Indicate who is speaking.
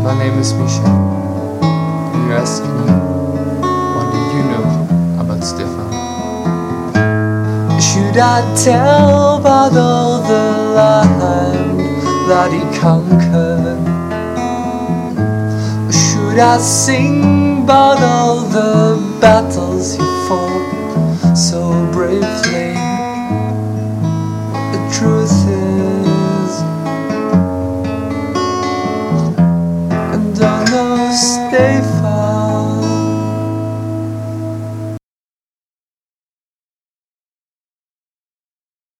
Speaker 1: My name is Misha, and you're asking me, what do you know about Stefan? Should I tell about all the land that he conquered? Or should I sing about all the battles he fought so bravely? The truth is, and I know Stefan